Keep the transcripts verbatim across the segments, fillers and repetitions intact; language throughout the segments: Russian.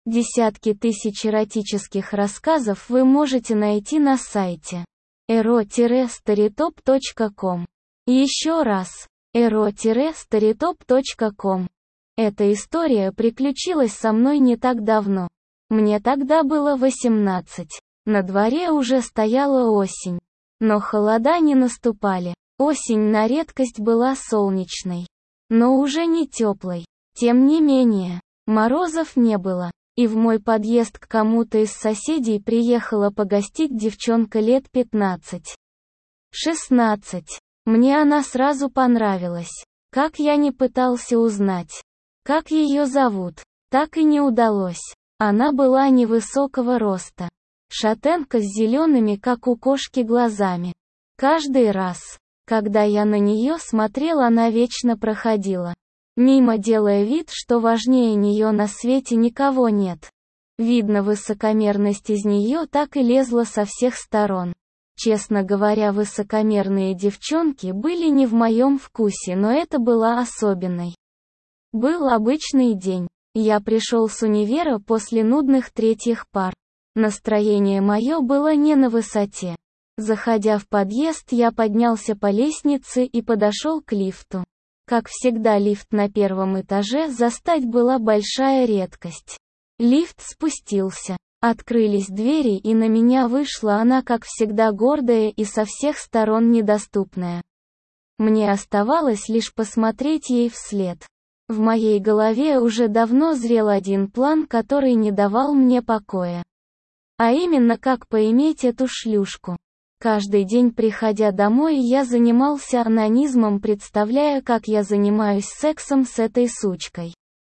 Десятки тысяч эротических рассказов вы можете найти на сайте эро старитоп точка ком. Еще раз, эро старитоп точка ком. Эта история приключилась со мной не так давно. Мне тогда было восемнадцать. На дворе уже стояла осень. Но холода не наступали. Осень на редкость была солнечной. Но уже не теплой. Тем не менее, морозов не было. И в мой подъезд к кому-то из соседей приехала погостить девчонка лет пятнадцать. шестнадцать. Мне она сразу понравилась. Как я не пытался узнать, как ее зовут, так и не удалось. Она была невысокого роста. Шатенка с зелеными, как у кошки, глазами. Каждый раз, когда я на нее смотрел, она вечно проходила мимо, делая вид, что важнее нее на свете никого нет. Видно, высокомерность из нее так и лезла со всех сторон. Честно говоря, высокомерные девчонки были не в моем вкусе, но это была особенной. Был обычный день. Я пришел с универа после нудных третьих пар. Настроение мое было не на высоте. Заходя в подъезд, я поднялся по лестнице и подошел к лифту. Как всегда, лифт на первом этаже застать была большая редкость. Лифт спустился. Открылись двери, и на меня вышла она, как всегда, гордая и со всех сторон недоступная. Мне оставалось лишь посмотреть ей вслед. В моей голове уже давно зрел один план, который не давал мне покоя. А именно, как поиметь эту шлюшку. Каждый день, приходя домой, я занимался онанизмом, представляя, как я занимаюсь сексом с этой сучкой.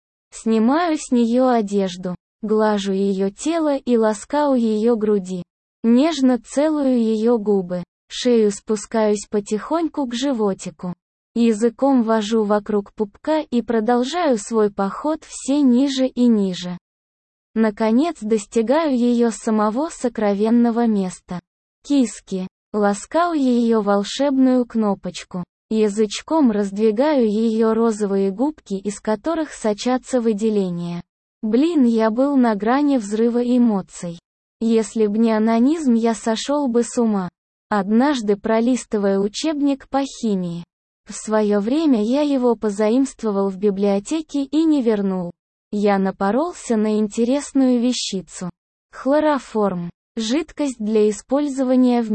Снимаю с нее одежду, глажу ее тело и ласкаю ее груди. Нежно целую ее губы, шею, спускаюсь потихоньку к животику. Языком вожу вокруг пупка и продолжаю свой поход все ниже и ниже. Наконец достигаю ее самого сокровенного места. Киски. Ласкаю ее волшебную кнопочку. Язычком раздвигаю ее розовые губки, из которых сочатся выделения. Блин, я был на грани взрыва эмоций. Если б не онанизм, я сошел бы с ума. Однажды, пролистывая учебник по химии, в свое время я его позаимствовал в библиотеке и не вернул. Я напоролся на интересную вещицу. Хлороформ. Жидкость для использования в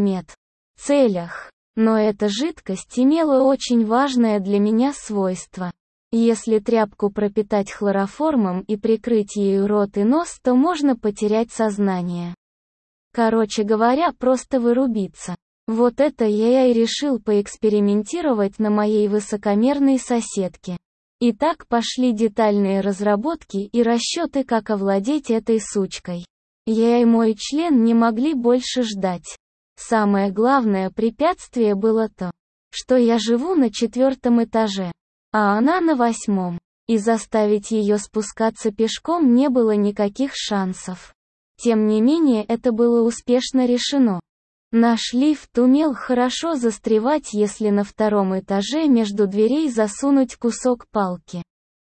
мед-целях. Но эта жидкость имела очень важное для меня свойство. Если тряпку пропитать хлороформом и прикрыть ею рот и нос, то можно потерять сознание. Короче говоря, просто вырубиться. Вот это я и решил поэкспериментировать на моей высокомерной соседке. И так пошли детальные разработки и расчеты, как овладеть этой сучкой. Я и мой член не могли больше ждать. Самое главное препятствие было то, что я живу на четвертом этаже, а она на восьмом, и заставить ее спускаться пешком не было никаких шансов. Тем не менее, это было успешно решено. Наш лифт умел хорошо застревать, если на втором этаже между дверей засунуть кусок палки.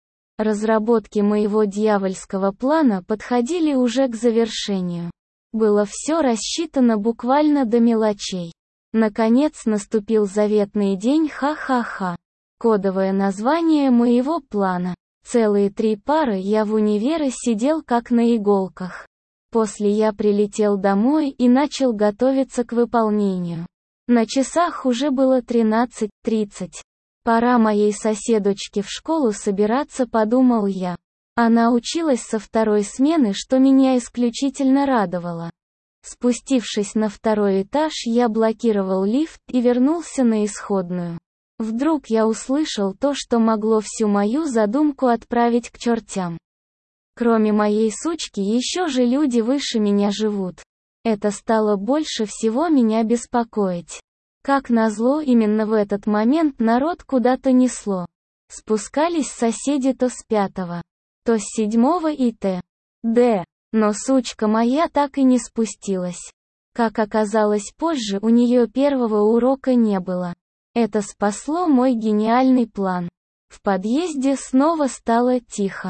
Разработки моего дьявольского плана подходили уже к завершению. Было все рассчитано буквально до мелочей. Наконец наступил заветный день, ха-ха-ха. Кодовое название моего плана. Целые три пары я в универе сидел как на иголках. После я прилетел домой и начал готовиться к выполнению. На часах уже было тринадцать тридцать. Пора моей соседочке в школу собираться, подумал я. Она училась со второй смены, что меня исключительно радовало. Спустившись на второй этаж, я блокировал лифт и вернулся на исходную. Вдруг я услышал то, что могло всю мою задумку отправить к чертям. Кроме моей сучки, еще же люди выше меня живут. Это стало больше всего меня беспокоить. Как назло, именно в этот момент народ куда-то несло. Спускались соседи то с пятого, то с седьмого и т.д. Но сучка моя так и не спустилась. Как оказалось позже, у нее первого урока не было. Это спасло мой гениальный план. В подъезде снова стало тихо.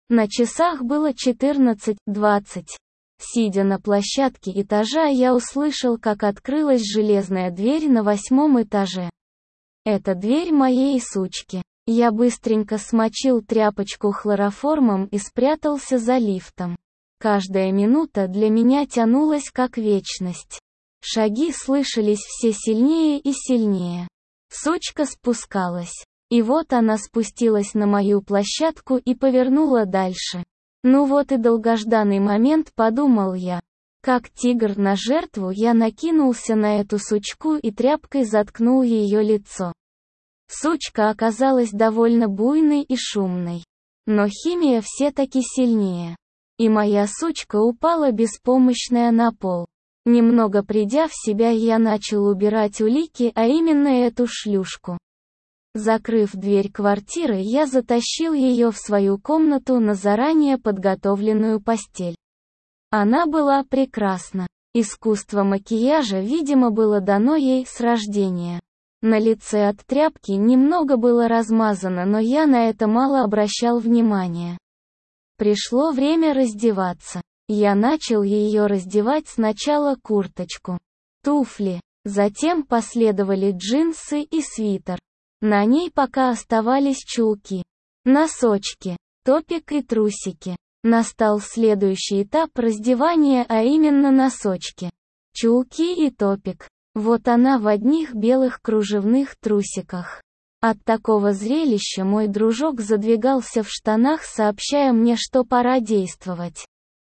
На часах было четырнадцать двадцать. Сидя на площадке этажа, я услышал, как открылась железная дверь на восьмом этаже. Это дверь моей сучки. Я быстренько смочил тряпочку хлороформом и спрятался за лифтом. Каждая минута для меня тянулась как вечность. Шаги слышались все сильнее и сильнее. Сучка спускалась. И вот она спустилась на мою площадку и повернула дальше. Ну вот и долгожданный момент, подумал я. Как тигр на жертву, я накинулся на эту сучку и тряпкой заткнул ее лицо. Сучка оказалась довольно буйной и шумной. Но химия все-таки сильнее. И моя сучка упала беспомощная на пол. Немного придя в себя, я начал убирать улики, а именно эту шлюшку. Закрыв дверь квартиры, я затащил ее в свою комнату на заранее подготовленную постель. Она была прекрасна. Искусство макияжа, видимо, было дано ей с рождения. На лице от тряпки немного было размазано, но я на это мало обращал внимания. Пришло время раздеваться. Я начал ее раздевать, сначала курточку, туфли, затем последовали джинсы и свитер. На ней пока оставались чулки, носочки, топик и трусики. Настал следующий этап раздевания, а именно носочки, чулки и топик. Вот она в одних белых кружевных трусиках. От такого зрелища мой дружок задвигался в штанах, сообщая мне, что пора действовать.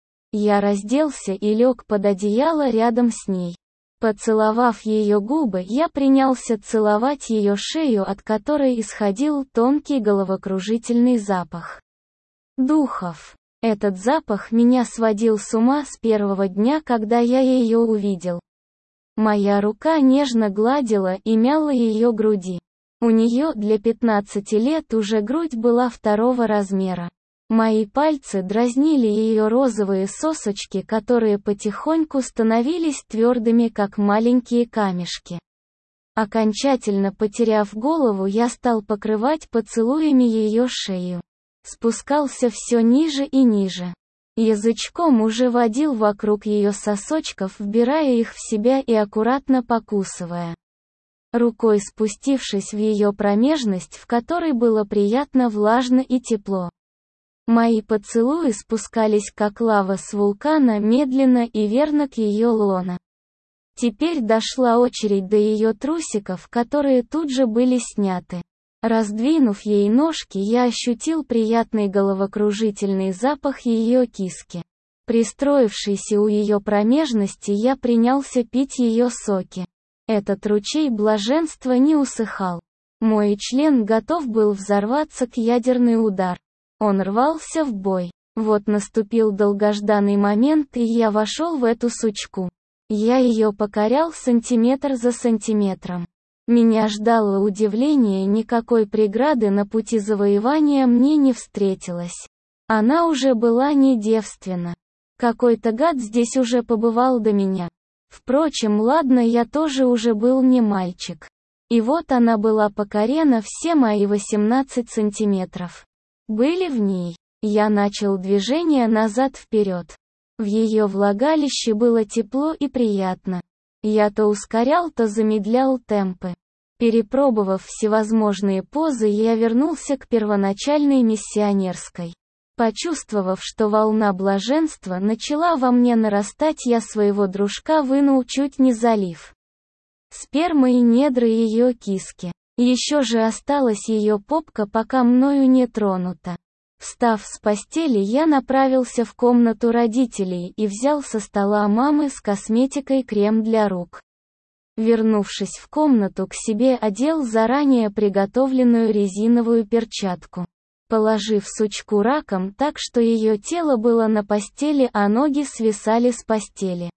Я разделся и лег под одеяло рядом с ней. Поцеловав ее губы, я принялся целовать ее шею, от которой исходил тонкий головокружительный запах духов. Этот запах меня сводил с ума с первого дня, когда я ее увидел. Моя рука нежно гладила и мяла ее груди. У нее для пятнадцати лет уже грудь была второго размера. Мои пальцы дразнили ее розовые сосочки, которые потихоньку становились твердыми, как маленькие камешки. Окончательно потеряв голову, я стал покрывать поцелуями ее шею. Спускался все ниже и ниже. Язычком уже водил вокруг ее сосочков, вбирая их в себя и аккуратно покусывая. Рукой спустившись в ее промежность, в которой было приятно влажно и тепло. Мои поцелуи спускались как лава с вулкана, медленно и верно к ее лоно. Теперь дошла очередь до ее трусиков, которые тут же были сняты. Раздвинув ей ножки, я ощутил приятный головокружительный запах ее киски. Пристроившийся у ее промежности, я принялся пить ее соки. Этот ручей блаженства не усыхал. Мой член готов был взорваться к ядерный удар. Он рвался в бой. Вот наступил долгожданный момент, и я вошел в эту сучку. Я ее покорял сантиметр за сантиметром. Меня ждало удивление, никакой преграды на пути завоевания мне не встретилось. Она уже была не девственна. Какой-то гад здесь уже побывал до меня. Впрочем, ладно, я тоже уже был не мальчик. И вот она была покорена, все мои восемнадцать сантиметров. Были в ней. Я начал движение назад-вперед. В ее влагалище было тепло и приятно. Я то ускорял, то замедлял темпы. Перепробовав всевозможные позы, я вернулся к первоначальной миссионерской. Почувствовав, что волна блаженства начала во мне нарастать, я своего дружка вынул, чуть не залив спермой и недра ее киски. Еще же осталась ее попка, пока мною не тронута. Встав с постели, я направился в комнату родителей и взял со стола мамы с косметикой крем для рук. Вернувшись в комнату к себе, одел заранее приготовленную резиновую перчатку. Положив сучку раком так, что ее тело было на постели, а ноги свисали с постели.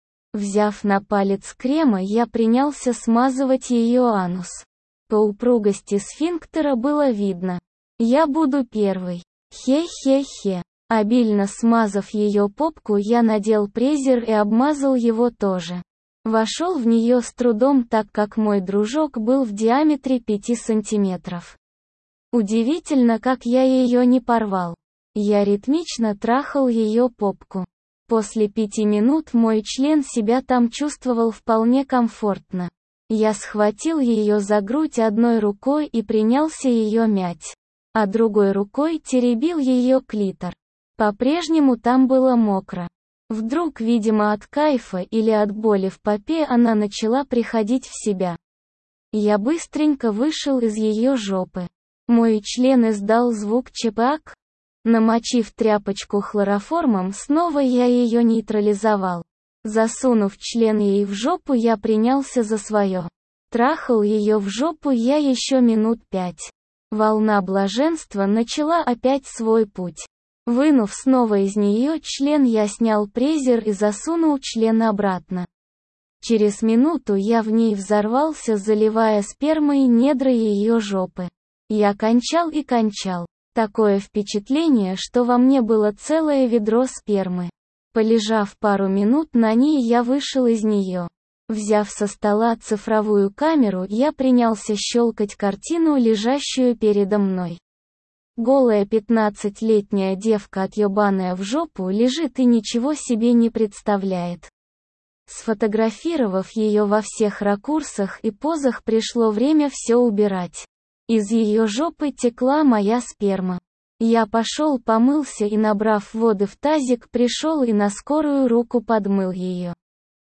Взяв на палец крема, я принялся смазывать ее анус. По упругости сфинктера было видно. Я буду первый. Хе-хе-хе. Обильно смазав ее попку, я надел презер и обмазал его тоже. Вошел в нее с трудом, так как мой дружок был в диаметре пяти сантиметров. Удивительно, как я ее не порвал. Я ритмично трахал ее попку. После пяти минут мой член себя там чувствовал вполне комфортно. Я схватил ее за грудь одной рукой и принялся ее мять, а другой рукой теребил ее клитор. По-прежнему там было мокро. Вдруг, видимо от кайфа или от боли в попе, она начала приходить в себя. Я быстренько вышел из ее жопы. Мой член издал звук чпак. Намочив тряпочку хлороформом, снова я ее нейтрализовал. Засунув член ей в жопу, я принялся за свое. Трахал ее в жопу я еще минут пять. Волна блаженства начала опять свой путь. Вынув снова из нее член, я снял презер и засунул член обратно. Через минуту я в ней взорвался, заливая спермой недра ее жопы. Я кончал и кончал. Такое впечатление, что во мне было целое ведро спермы. Полежав пару минут на ней, я вышел из нее. Взяв со стола цифровую камеру, я принялся щелкать картину, лежащую передо мной. Голая пятнадцатилетняя девка, отъебанная в жопу, лежит и ничего себе не представляет. Сфотографировав ее во всех ракурсах и позах, пришло время все убирать. Из ее жопы текла моя сперма. Я пошел помылся и, набрав воды в тазик, пришел и на скорую руку подмыл ее.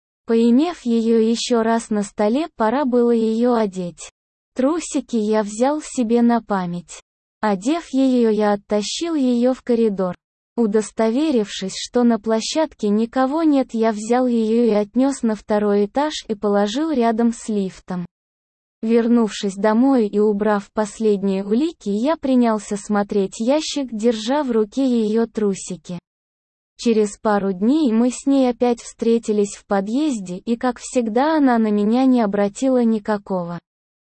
Поимев ее еще раз на столе, пора было ее одеть. Трусики я взял себе на память. Одев ее, я оттащил ее в коридор. Удостоверившись, что на площадке никого нет, я взял ее и отнес на второй этаж и положил рядом с лифтом. Вернувшись домой и убрав последние улики, я принялся смотреть ящик, держа в руке ее трусики. Через пару дней мы с ней опять встретились в подъезде, и, как всегда, она на меня не обратила никакого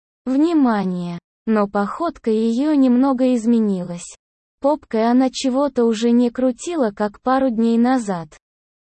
внимания. Но походка ее немного изменилась. Попкой она чего-то уже не крутила, как пару дней назад.